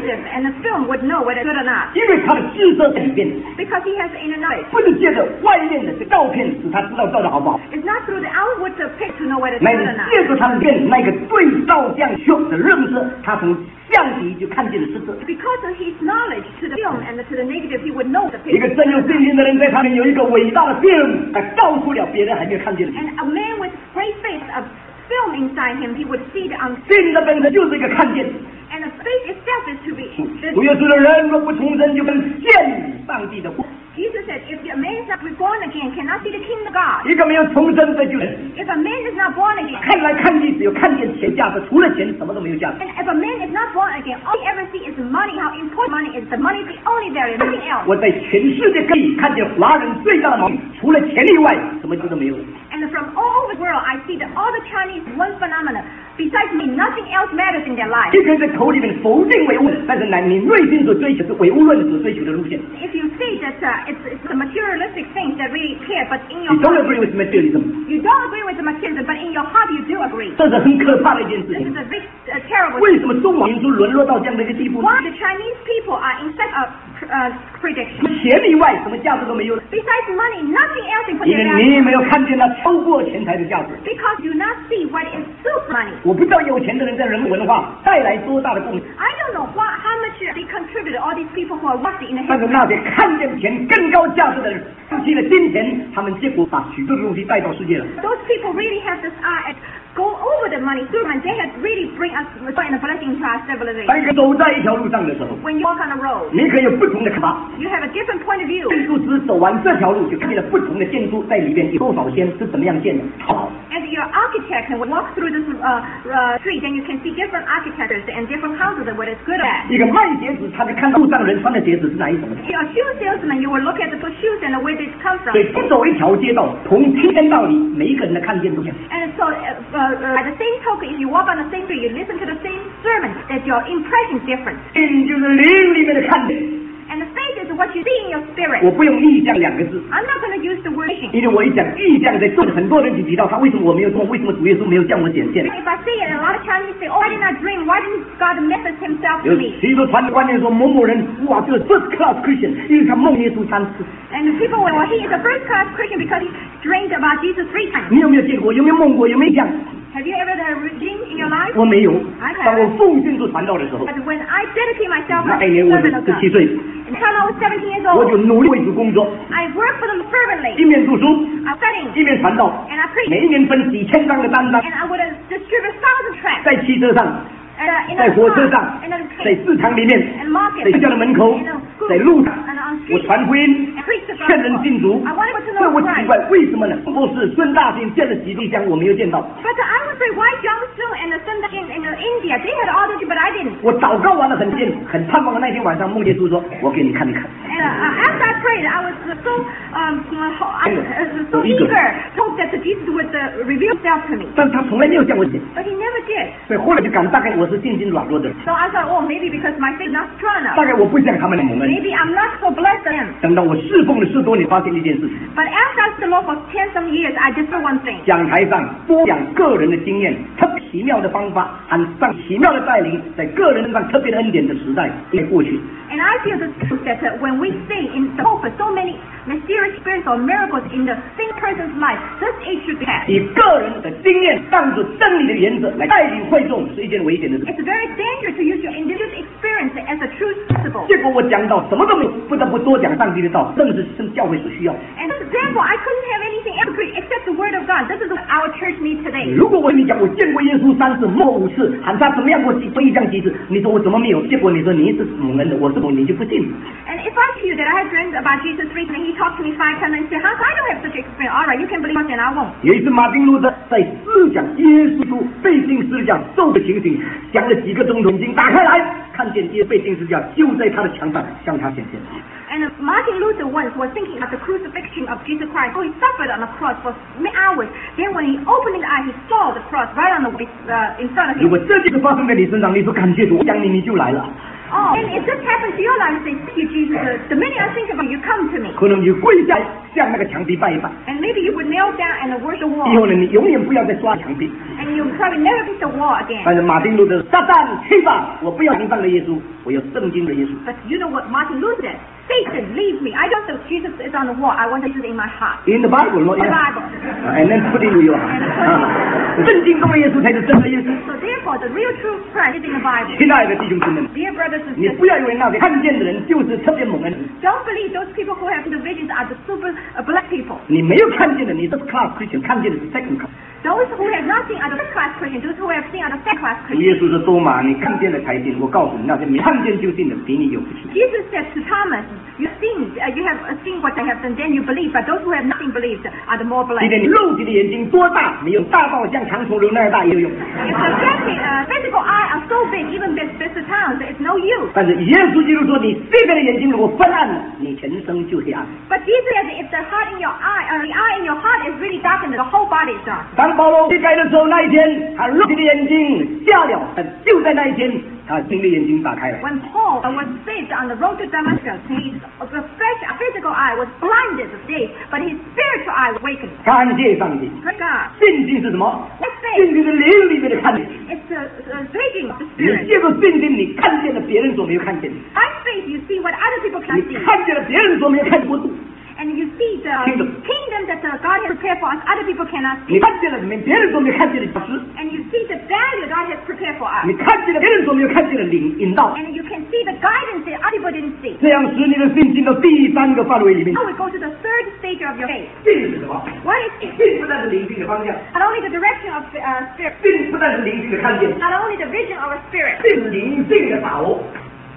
S2: sensitive, and the film would know whether it's good or not.
S1: 因为他的知识在里面，
S2: Because he has inner knowledge.
S1: 不是借着外面的这照片使他知道照的好不好，
S2: It's not through the outward picture to know whether it's
S1: 乃
S2: good
S1: 是
S2: or not.
S1: 借着他里面那个对照相秀的认识，他从相题就看见了实质。
S2: Because of his knowledge to the film and to the negative, he would know the
S1: 一个
S2: picture.
S1: 真有信心的人，在他里面有一个伟大的 film， 他告诉了别人还没有看见的。
S2: And a man with great faith, a film inside him, he would see the un-
S1: 信的本身就是一个看见。
S2: and the faith itself is to be.
S1: 主耶稣的人若不重生，就跟见上帝的国。
S2: Jesus said, if a man is not born again, cannot see the kingdom of God.
S1: 一个没有重生的就是，
S2: If a man is not born again,
S1: 看来看去只有看见钱价值，除了钱什么都没有价值。
S2: and if a man is not born again, all he ever see is money, how important money is. The money is the only value, nothing else.
S1: 我在全世界可以看见华人最大的毛病，除了钱以外，什么都没有。
S2: And from all over the world, I see that all the Chinese, one phenomenon, besides me, nothing else matters in their life.
S1: 一个人在口里面否定唯物，但是呢，你内心所追求是唯物论所追求的路线。
S2: If you say that uh, it's, it's the materialistic things that really care, but in your
S1: You don't
S2: heart,
S1: agree with materialism.
S2: you don't agree with the materialism, but in your heart you do agree.
S1: 这是很可怕的一件事
S2: This
S1: 情
S2: is。a big, uh, terrible
S1: 为什么中华民族沦落到这样的一个地步？
S2: Why the Chinese people are in such a uh, prediction?
S1: 钱以外什么价值都没有，
S2: Besides money, nothing else in
S1: 因为
S2: particular.
S1: 你没有看见它超过钱财的价值。
S2: Because you not see what is super money.
S1: 我不知道有钱的人在人文化带来多大的贡献，
S2: I don't know what, how much they contributed, all these people who are wealthy in the
S1: 但是
S2: history.
S1: 那些看见钱更高价值的人，放弃了金钱，他们结果把许多的东西带到世界了。
S2: Those people really have this eye and go over the money through, and they have really bring us and a blessing to our civilization.
S1: 当一个走在一条路上的时候，
S2: When you walk on the road,
S1: 你可以有不同的看法。
S2: you have a different point of view.
S1: 建筑师走完这条路，就看见了不同的建筑在里面有多少间是怎么样建的，好。
S2: As your architect can walk through this uh, uh, street, then you can see different architectures and different houses and what is good at.
S1: 一个卖鞋子，他就看到路上人穿的鞋子是哪一种的。
S2: If you're a shoe salesman, you will look at the shoes and where they come from.
S1: 所以不走一条街道，同听天道理，每一个人的看见不一样。
S2: And so, uh, uh, by the same token, if you walk on the same street, you listen to the same sermon, that your impression is different.
S1: 信就是灵里面的看见。
S2: And the faith is what you see in your spirit.
S1: 我不用意象两个字，
S2: I'm not going to use the word vision.
S1: 因为我一讲意象，在座的很多人就提到他为什么我没有做，为什么主耶稣没有向我显现。
S2: If I say it, a lot of Chinese say, oh, I did not dream. Why didn't God manifest himself to
S1: 有
S2: me?
S1: 许多传的观念说某某人哇，这个 first class Christian，因为他梦耶稣三次。
S2: And the people, well, he is a first class Christian because he dreamed about Jesus three times.
S1: 你有没有见过？有没有梦过？有没有讲？
S2: Have you ever had a dream in your life?
S1: 我没有。
S2: I have.
S1: 当我奉献做传道的时候，
S2: But when I dedicate myself
S1: 那
S2: as
S1: 一
S2: a
S1: 年我是
S2: servant of
S1: 十
S2: God,
S1: 七岁，
S2: and time I was seventeen years
S1: 我就
S2: old,
S1: 努力为主工作，
S2: I worked for them
S1: 一
S2: fervently.
S1: 面读书，
S2: I'm studying,
S1: 一面传道，
S2: and I preached,
S1: 每一年分几千张的单张，
S2: and I would have distributed thousand tracts.
S1: 在汽车上，
S2: And, uh, in
S1: 在
S2: the
S1: 火车
S2: car,
S1: 上
S2: in the，
S1: 在
S2: train,
S1: 市场里面，
S2: and market,
S1: 在学校的门口
S2: in the，school,
S1: 在路上，
S2: and on
S1: 我
S2: street,
S1: 传福音，
S2: and preach the
S1: 劝人信
S2: gospel.
S1: 主。
S2: I wanted to
S1: 所以
S2: know
S1: 我奇
S2: Christ.
S1: 怪，为什么呢？不是孙大仙建了几地香，我没有见到。
S2: But I would say, why John Sung and the Sunda in, in uh, India, they had all this, but I didn't.
S1: 我祷告完了很见，很盼望的那天晚上，梦耶稣说：“我给你看一看。”
S2: And uh, after I prayed, I was uh, so um, uh, uh, so
S1: Eager.
S2: eager, hope that Jesus would uh, reveal himself to me.
S1: 但他从来没有向我显，
S2: But he never did.
S1: 所以后来就感大概我是信心软弱的人，
S2: So I thought, oh, maybe because my faith is not strong
S1: 大
S2: enough.
S1: 概我不像他们的蒙恩。
S2: Maybe I'm not so blessed as him.
S1: 等到我侍奉了十多年，发现一件事情：
S2: But after I served the Lord for ten some years, I did one thing.
S1: 讲台上播讲个人的经验，特别奇妙的方法，和上奇妙的带领，在个人上特别的恩典的时代应该过去。
S2: And I feel the truth that uh, when we say in the hope of so many mysterious experiences or miracles in the same person's life, this age should be past.
S1: 以个人的经验当作真理的原则来带领会众，是一件危险的事。
S2: It's very dangerous to use your individual experience as a true principle.
S1: 结果我讲到什么都没有，不得不多讲上帝的道，正是正教会所需要。
S2: And therefore, I couldn't have anything else to preach except the word of God. This is what our church needs today.
S1: 如果我跟你讲，我见过耶稣三次，摸五次，喊他怎么样过几一降几次，你说我怎么没有？结果你说你是蒙恩的，我是蒙，你就不信。
S2: And if I tell you that I have dreamed about Jesus three times and he talked to me five times and said, how come I don't have such experience? All right, you can believe us and I won't.
S1: 有一次，马丁路德在思讲耶稣被钉十字架受的情形，讲了几个钟头，眼睛打开来，看见耶稣被钉十字架就在他的墙上向他显现。
S2: And Martin Luther once was thinking about the crucifixion of Jesus Christ. So he suffered on the cross for many hours. Then when he opened his eyes, he saw the cross right on the uh, in front of
S1: 如
S2: him.
S1: 果这件事发生在你身上，你说感谢主，我讲你你就来了，
S2: Oh, and if this happens to your life, say, thank you, Jesus. The minute I think about you, you come to me.
S1: 可能就跪下向那个墙壁拜一拜。
S2: And maybe you would kneel down and worship the
S1: 以
S2: wall.
S1: 后呢，你永远不要再刷墙壁。
S2: And you probably never hit the wall again.
S1: 但是马丁路德撒旦去吧，我不要墙上的耶稣，我要圣经的耶稣。
S2: But you know what Martin Luther said? Satan, leave me. I don't know Jesus is on the wall. I want Jesus in my heart.
S1: In the Bible, not
S2: The
S1: in
S2: Bible.
S1: and then put into your heart. 啊，圣经中的耶稣才是真的耶稣。
S2: So therefore, the real true Christ is in the Bible.
S1: 亲爱的弟兄姊妹们，
S2: Dear brothers and
S1: 你
S2: sisters,
S1: 不要以为那些看见的人就是特别猛人，
S2: don't believe those people who have the visions are the super uh, black people.
S1: 你没有看见的，你是 class Christian， 看见的是 second class。
S2: Those who have not seen are the first class Christians. Those who have seen are the second class
S1: 主
S2: Christians.
S1: 耶稣说多马，你看见了才信。我告诉你，那些没看见就信的，比你有福气。
S2: Jesus said to Thomas, you seen, uh, you have seen what I have done, then you believe. But those who have nothing believed are the more
S1: 今
S2: blessed.
S1: 天你肉体的眼睛多大，没有大到像长虫流那样大也有用。
S2: If the physical, uh, physical eye are so big, even big big towns, it's no use.
S1: 但是耶稣基督说，你这个的眼睛如果昏暗了，你全身就黑暗。
S2: But Jesus said, if the heart in your eye, uh, the eye in your heart is really darkened, the whole body is dark.
S1: 当保罗离开的时候，那一天他肉体的眼睛瞎了，但就在那一天，他心的眼睛打开了。
S2: When Paul uh, was saved on the road to Damascus, his uh, fresh, uh, physical eye was blinded of days, but his spiritual eye awakened.
S1: 感谢上帝，
S2: Praise God.
S1: 圣经是什么？
S2: Let's say
S1: 圣经的灵里面的看见。
S2: it's a, a vision of the
S1: 你
S2: spirit.
S1: 借着圣经，你看见了别人所没有看见的，
S2: By faith, you see what other people
S1: 你
S2: cannot see.
S1: 看见了别人所没有看见的国度，
S2: And you see the
S1: Kingdom.
S2: kingdom that uh, God has prepared for us, other people cannot
S1: 你
S2: see.
S1: 看见了别人所没有看见的教师，
S2: And you see the value God has prepared for us.
S1: 你看见了别人所没有看见的领引导，
S2: And you can see the guidance that other people didn't see.
S1: 这样使你的信进到第三个范围里面。
S2: Now we go to the third stage of your faith.
S1: 信是什么？
S2: What is it?
S1: 信不但是灵性的方向，
S2: Not only the direction of uh, spirit,
S1: 信不但是灵性的看见，
S2: not only the vision of a spirit.
S1: 信灵性的把握。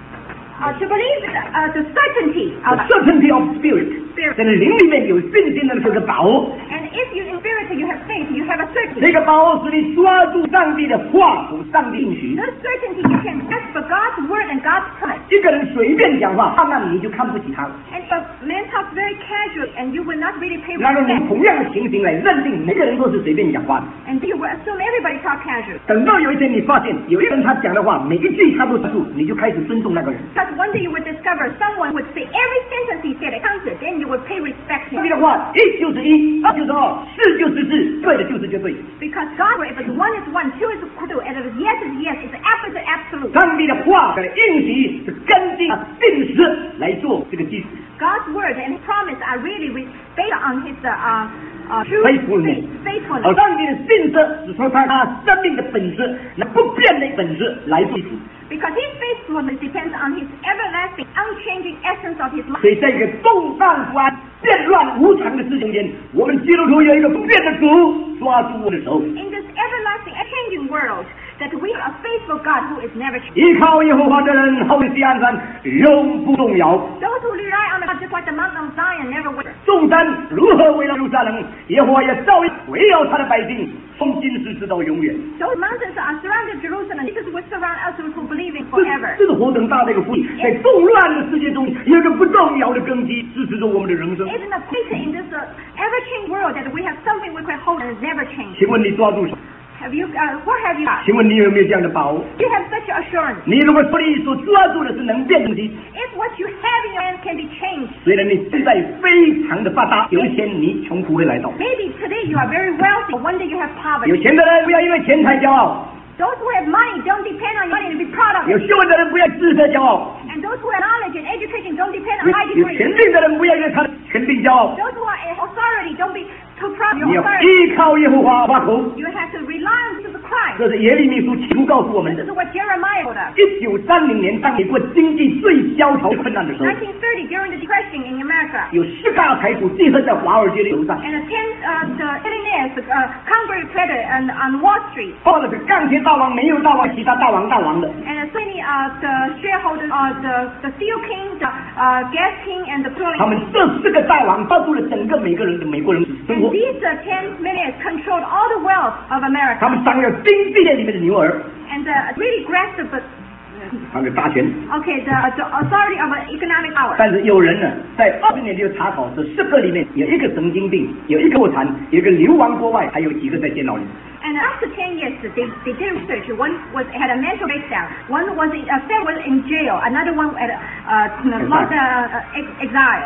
S2: Uh, to believe uh, the certainty of
S1: certainty of spirit，
S2: spirit.
S1: 在灵里面有信心的这个把握，
S2: And if you in spirit you have faith, you have a
S1: 这
S2: certainty.
S1: 个把握使你抓住上帝的话和上帝应许。
S2: This certainty you can ask for God's word and God's promise.
S1: 一个人随便讲话，慢慢你就看不起他了。
S2: And if a man talks very casually and you will not really pay
S1: 然后你
S2: respect.
S1: 同样的情形来认定每个人都是随便讲话的。
S2: And you will assume everybody talk casually.
S1: 等到有一天你发现有一个人他讲的话每一句他都记住，你就开始尊重那个人。
S2: Because one day you would discover someone would say every sentence he said counted, then you would pay respect to
S1: 上帝
S2: him.
S1: 的话一就是一，二就是二，是就是是，对的就是绝对。
S2: Because God, if it's one is one, two is two, and if it's yes is yes, it's absolute absolute.
S1: 上帝的话的应许是根据定时来做这个基础。
S2: God's word and His promise are really re- based on His uh, uh, uh, true
S1: Faithfulness.
S2: faith,
S1: 而
S2: faithfulness.
S1: 上帝的信实是从他他生命的本质，那不变的本质来做基础。
S2: Because His faithfulness depends on His everlasting, unchanging essence of His life.
S1: 所以在一个动荡不安、变乱无常的事情间，我们基督徒有一个不变的主抓住我的手，
S2: In this everlasting, unchanging world, that we are a faithful God who is never changing.
S1: 依靠耶和华的人，后西安山永不动摇。
S2: Those who rely on the God, just like the mountain of Zion, never wavers.
S1: 众山如何围绕耶路撒冷，耶和华也照样围绕他的百姓，从今时直到永远。
S2: Those mountains are surrounded Jerusalem. Jesus will surround us who believe in
S1: 这
S2: forever.
S1: 这是何等大的一个福气！在动乱的世界中，有一个不动摇的根基支持着我们的人生。
S2: Isn't it amazing in this uh, ever-changing world that we have something we can hold and is never changing?
S1: 请问你抓住什么？
S2: Have you, uh, what have you got?
S1: 请问你有没有这样的把握？
S2: You have such assurance.
S1: 你如果手里所抓住的是能变的东西，
S2: If what you have in your hand can be changed,
S1: 虽然你现在非常的发达，有一天你穷苦会来到。
S2: maybe today you are very wealthy, but one day you have
S1: 有
S2: poverty.
S1: 钱的人不要因为钱财骄傲，
S2: Those who have money don't depend on money to be proud of
S1: 有
S2: it.
S1: 学问的人不要自责骄傲，
S2: And those who have knowledge and education don't depend on
S1: 有
S2: high
S1: 有
S2: degree.
S1: 权柄的人不要因为他的权柄骄傲。
S2: Those who are in authority don't be too proud of
S1: 你
S2: your
S1: 要
S2: authority.
S1: 依靠耶和华发口，
S2: You have to rely on Jesus Christ.
S1: 这是耶利米书起初告诉我们
S2: This
S1: 的。
S2: is what Jeremiah told us.
S1: 一九三零年，当美国经济最萧条困难的时候，
S2: nineteen thirty, during the Depression in America.
S1: 有十大财主集合在华尔街的楼上，
S2: And the ten uh, the billionaires uh, congregated on, on Wall Street.
S1: 包括是钢铁大王、煤油大王、其他大王大王的。
S2: And so many uh, the shareholders, uh, the, the steel king, the uh, gas king, and the petroleum
S1: 他们
S2: king.
S1: 这四个大王帮助了整个美国人的美国人生
S2: And
S1: 活。
S2: these uh, ten millionaires controlled all the wealth of
S1: 他
S2: America.
S1: 们掌有经济链里面的牛耳，
S2: And uh, really grasped the,
S1: 他们的大权。
S2: okay, the, the authority of uh, economic power.
S1: 但是有人呢，在二十年就查考，这十个里面有一个神经病，有一个破产，有一个流亡国外，还有几个在监牢里。
S2: And after ten years, they, they did research. One was had a mental breakdown. One was in, uh, was in jail. Another one at uh, uh, lost uh, uh, ex- exile.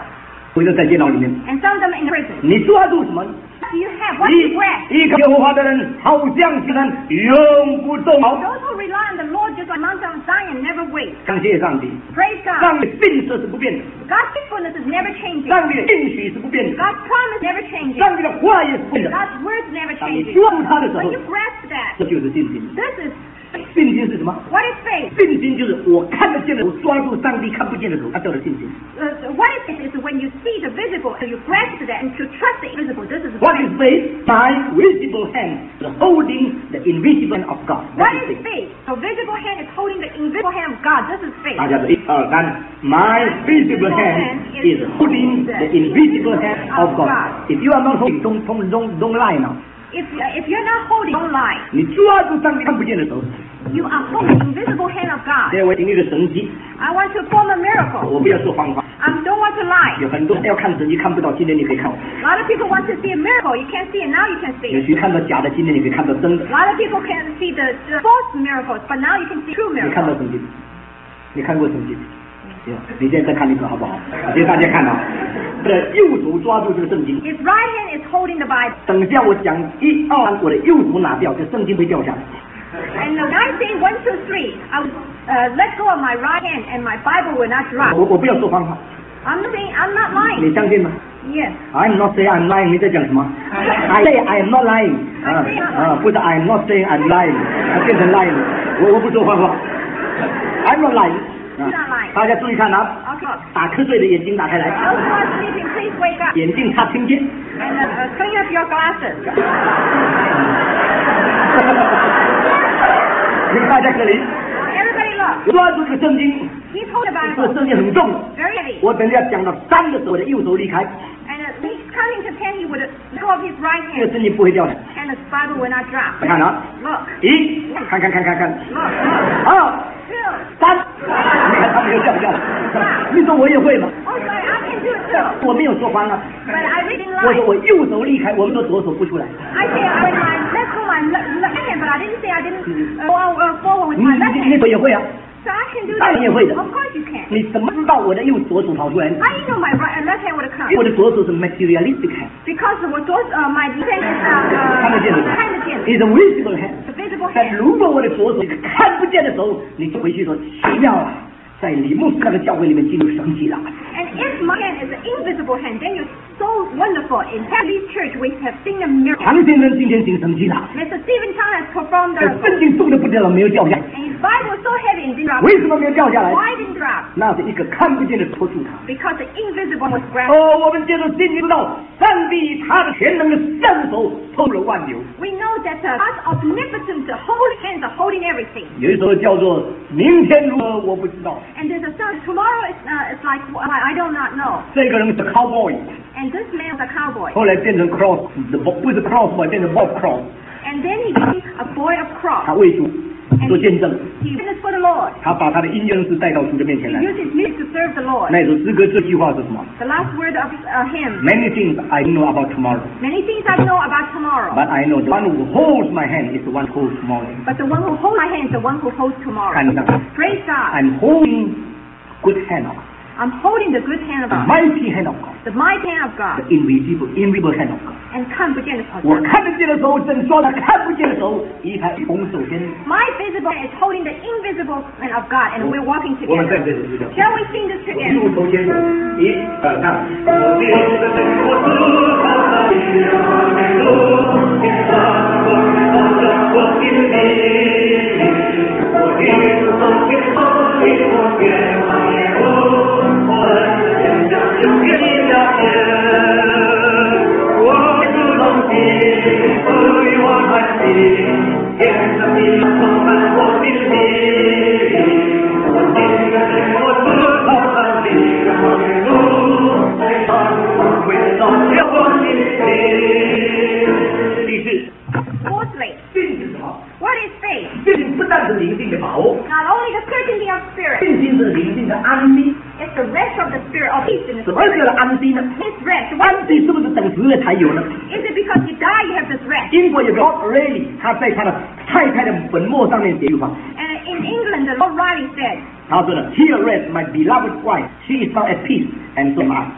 S1: 有的在监牢里面。
S2: And some of them in prison.
S1: 你抓住什么？
S2: Do you have what you grasp?
S1: 依靠耶和华的人，好像巨人，永不动摇。
S2: Those who rely on the Lord, just like Mount of Zion, never wait.
S1: 感谢上帝，
S2: Praise God.
S1: 上帝定色是不变的，
S2: God's faithfulness is never changing.
S1: 上帝的应许是不变的，
S2: God's promise never changing.
S1: 上帝的话也是不变的。
S2: God's words never
S1: 当你
S2: changing.
S1: 抓住他的时候
S2: When，you grasp that,
S1: 这就是信心。
S2: this is
S1: 信心是什么？
S2: what is faith?
S1: 信心就是我看得见的，我抓住上帝看不见的手，他叫做信心。
S2: Uh, what is faith? Is when you see the visible and you grasp that and to trust the invisible. This is
S1: What is faith? My visible hand is holding the invisible hand of God.
S2: What
S1: That is
S2: is
S1: faith.
S2: faith? The visible hand is holding the invisible hand of God. This is faith.
S1: 大家说一二三 ，My visible hand is holding the invisible hand of God. If you are not holding, don't don't don't don't lie now.
S2: If if you're not holding, don't lie.
S1: 你抓住上帝看不见的手，
S2: You are holding the invisible hand of God.
S1: 这我经历的神迹，
S2: I want to perform a miracle.
S1: 我不要说谎话。
S2: I don't want to lie.
S1: 有很多人要看神迹看不到，今天你可以看。
S2: A lot of people want to see a miracle. You can't see it now. You can see
S1: 有
S2: it.
S1: 些看到假的，今天你可以看到真的。
S2: A lot of people can see the, the false miracles, but now you can see true
S1: 你看到
S2: miracles.
S1: 神迹，你看过神迹？有，你现在再看一个好不好？给大家看啊，的右手抓住这个圣经。
S2: His right hand is holding the Bible.
S1: 等下我讲一二三，我的右手拿掉，这圣经会掉下来。
S2: And when I say one, two, three, I will uh, let go of my right hand and my Bible will not drop.
S1: 我我不要说谎话，
S2: I'm not saying I'm not lying.
S1: 你相信吗
S2: Yes.
S1: ？I'm not saying I'm lying，你在讲什么 ？I say I am not lying， 啊啊，不是 I'm not saying I'm lying， 它变成 lying， 我我不说谎话 ，I'm not lying。
S2: You're not lying.
S1: 大家注意看啊，
S2: Okay.
S1: 打瞌睡的眼睛打开
S2: Those
S1: 来，
S2: who are sleeping, please wake up
S1: 眼镜擦听见。
S2: and uh, uh, clean up your glasses.
S1: 你们大家可以
S2: Everybody look.
S1: 抓住这个圣经，
S2: He's holding the
S1: 这个
S2: Bible.
S1: 圣经很重。
S2: Very heavy.
S1: 我等一下讲到三的时候，我的右手离开，
S2: And uh, he's counting to ten, he would let go of his right
S1: 这个
S2: hand
S1: 圣经不会掉的。
S2: and the Bible will not drop.
S1: 你看啊，
S2: Look.
S1: 一，看看看看看，
S2: Look. Look.
S1: 二
S2: Two.
S1: 三，你看他没有掉下来。你说我也会吗？
S2: Oh, sorry, I can do it too.
S1: 我没有说谎啊，
S2: But I really didn't
S1: 我说
S2: lie.
S1: 我右手离开，我们说左手不出来。
S2: I say I would my left go my left, left hand, but I didn't say I didn't uh, go uh, forward with
S1: 你
S2: my left
S1: 你你
S2: hand.
S1: 也会啊？
S2: So I can do
S1: 当然也会的
S2: that. Of course you can.
S1: 你怎么知道我的右左手跑出来？
S2: How do you know my right and left hand would have come?
S1: 我的左手是 materialistic hand，
S2: Because我左 uh, my left hand is uh,
S1: 看得见的
S2: uh, 看得见的
S1: ，is a visible hand。
S2: the visible
S1: 但
S2: hand.
S1: 如果我的左手是看不见的手，你就回去说奇妙了，在李牧师那个教会里面进入神迹了。
S2: And if my hand is an invisible hand, then you're so wonderful. In Heavenly Church, we have seen a miracle.
S1: 唐先生今天行神迹了，
S2: Mister Stephen Tang has performed
S1: 这
S2: the
S1: 圣经重的不得了，没有掉下来。
S2: and his Bible is so heavy and didn't drop.
S1: 为什么没有掉下来？
S2: Why didn't drop?
S1: 那是一个看不见的拖住他。
S2: Because the invisible was grasped.
S1: 哦，我们接着进知道，上帝他的全能的圣手抽了万有。
S2: We know that uh, God's omnipotent, the holy hands are holding everything.
S1: 有一首叫做明天如何我不知道，
S2: And there's a song, tomorrow is uh, it's like, I I do not know.
S1: 这个人是 cowboy，
S2: And this man was a cowboy.
S1: 后来变成 cross，不是 cross boy，变成 bob cross，
S2: And then he became a boy of
S1: 他
S2: cross.
S1: 为主做见证，
S2: He witnessed for the Lord.
S1: 他把他的音乐是带到主的面
S2: He
S1: 前来。
S2: used his music to serve the Lord.
S1: 那首诗歌这句话是什么
S2: The last word of uh, him.
S1: ？Many things I know about tomorrow,
S2: Many things I know about tomorrow.
S1: but I know the one who holds my hand is the one who holds tomorrow.
S2: But the one who holds my hand is the one who holds tomorrow.
S1: 看到
S2: Praise God.
S1: I'm holding good hand of God,
S2: I'm holding the good hand of
S1: the
S2: God.
S1: mighty hand of God,
S2: The mighty hand of
S1: the
S2: God.
S1: invisible, invisible hand of God.
S2: And 看不见的手。
S1: 我看得见的手正抓着看不见的手，一抬一拱手先。
S2: My visible hand is holding the invisible hand of God, and we're walking
S1: 我们在
S2: together.
S1: 这里知道。
S2: Shall we sing this
S1: 一
S2: together?
S1: 路头先，一二三。
S3: 我的我是他的路，天上我靠着我心里，我的手天上的我天上的路，我的家有一家人，我是龙的，所以我欢喜，天上的充满我心里，我的我是他的路，天上我会照亮我心里。
S1: 第四，
S2: Fourthly,
S1: 信是什么？
S2: what is faith?
S1: 信不但是灵性的把握，
S2: Not only the certainty of spirit,
S1: 信心是灵性的安息。
S2: it's the rest of the spirit of peace in the
S1: 什么
S2: spirit.
S1: 叫做安息呢？
S2: This rest,
S1: 安
S2: what
S1: 息是不是等死了才有呢？
S2: is it because you die you have this rest?
S1: 英国有个 Lord Rayleigh，他在他的太太的坟墓上面写一句话，
S2: And in England, the Lord Riley said,
S1: 他说呢 ，Here rests my beloved wife, she is now at peace, and so am I。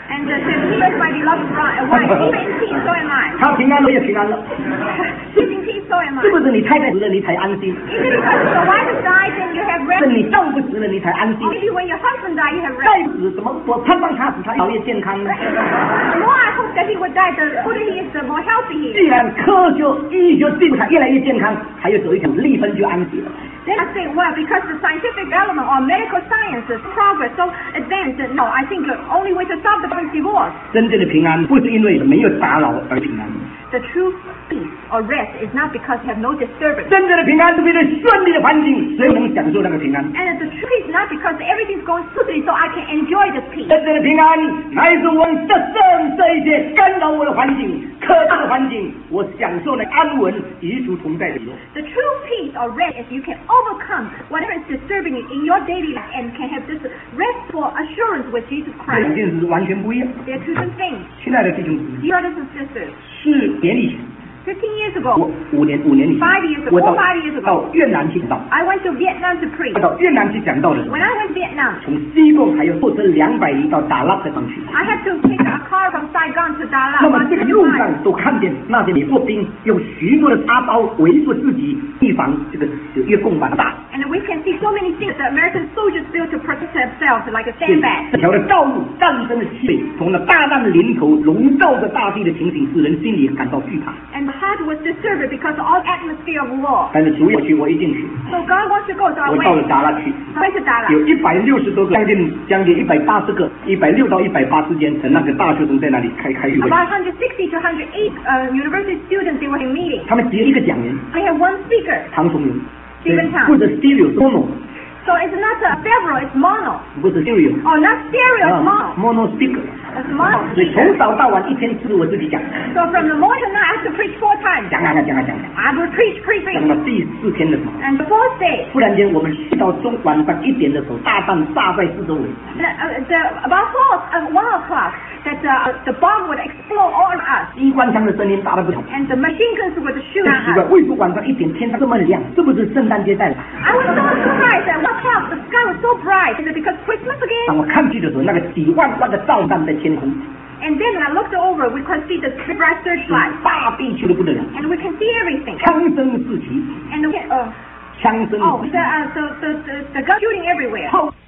S2: And uh, he is my beloved wife. Even in peace, so am I.
S1: 他平安了，我也平安了。
S2: She's in peace, so am I.
S1: 是不是你太太死了，你才安心？
S2: Is it because the wife dies and you have
S1: 是
S2: rest?
S1: 你丈夫死了，你才安心
S2: Or。maybe when your husband dies, you have
S1: 再
S2: rest.
S1: 死什么？我盼望他死，他老越健康呢。
S2: The more I hope that he would die, the older he is, the more healthy he
S1: 既
S2: is.
S1: 然科学医学进步，他越来越健康，还有走一条立分就安息了。
S2: Then I say, well, because the scientific element or medical sciences progress so advanced, that no, I think the only way to solve the problem is divorce.
S1: 真正的平安不是因为没有打扰而平安，
S2: The true peace or rest is not because you have no disturbance.
S1: 真正的平安是为了顺利的环境，所以我能享受那个平安。
S2: And the true peace is not because everything's going smoothly so I can enjoy this peace.
S1: 真正的平安乃是我得胜这一切干扰我的环境、苛刻的环境，我享受那安稳与主同在的喜乐。
S2: The true peace or rest is you can overcome whatever is disturbing you in your daily life and can have this restful assurance with Jesus
S1: 这两
S2: Christ.
S1: 件事是完全不一样。
S2: They're two different things.
S1: 亲爱的弟兄姊妹，
S2: Dear brothers and sisters,
S1: 四年以前，
S2: fifteen years
S1: 我
S2: ago,
S1: 五年五年以前，
S2: five years ago,
S1: 我
S2: four,
S1: 到
S2: five years
S1: 到
S2: ago,
S1: 越南去讲道，
S2: I went to Vietnam to preach.
S1: 到越南去讲道的时候
S2: When，I went to Vietnam,
S1: 从西贡还有坐车两百里到达拉才上去。
S2: I had to take a car from Saigon to
S1: 那么
S2: Dalat.
S1: 这个路上都看见那些美国兵用许多的沙包围住自己，以防这个越共反大。
S2: And we can see so many things that American soldiers built to protect themselves, like a
S1: 所以
S2: sandbag.
S1: 这条的道路，战争的气味，从那大难的临头笼罩着大地的情形，使人心里感到惧怕。
S2: And the heart was disturbed because of all atmosphere of war.
S1: 但是主要去，我一定去。
S2: So God wants to go, so I
S1: 我到了
S2: went.
S1: 达拉去，
S2: I went to
S1: 有
S2: Dalat.
S1: 一百六十多个，将近将近一百八十个，一百六到一百八之间的那个大学生在那里开开会，
S2: About one hundred sixty to one hundred eight uh, university students, they were in meeting.
S1: 他们只有一个讲员，
S2: They had one speaker.
S1: 唐崇荣，
S2: Stephen Tang.
S1: 不是 stereo 是 mono，
S2: So it's not a several, it's mono.
S1: 不是 stereo，
S2: Oh, not stereo, it's
S1: 啊
S2: mono.
S1: ，mono speaker。
S2: It's mono
S1: 所以
S2: speaker.
S1: 从早到晚一天是我自己讲，
S2: So from the morning to night, I have to preach four times.
S1: 讲啊讲啊讲啊，
S2: I would preach, preach,
S1: 讲
S2: preach.
S1: 到第四天的时候，
S2: And the fourth day,
S1: 忽然间我们睡到中晚上一点的时候，大弹炸在四周围，
S2: the, uh, the, about four, uh, one o'clock, that uh, the bomb would explode all of us.
S1: 机关枪的声音大得不同。
S2: And the machine guns would shoot
S1: 奇
S2: at
S1: 怪，
S2: us.
S1: 为什么晚上一点天这么亮？是不是圣诞节在来？
S2: I was so surprised at one o'clock, the sky was so bright. Is it because Christmas
S1: 当
S2: again?
S1: 我看去的时候，那个几万万的照弹在天空，
S2: And then when I looked over, we could see the bright searchlight.
S1: 大地去的不得了，
S2: And we can see everything.
S1: 枪声四起，
S2: And the, uh,
S1: 枪声
S2: oh, the, uh, the, the, the, the gun shooting everywhere.
S1: 炮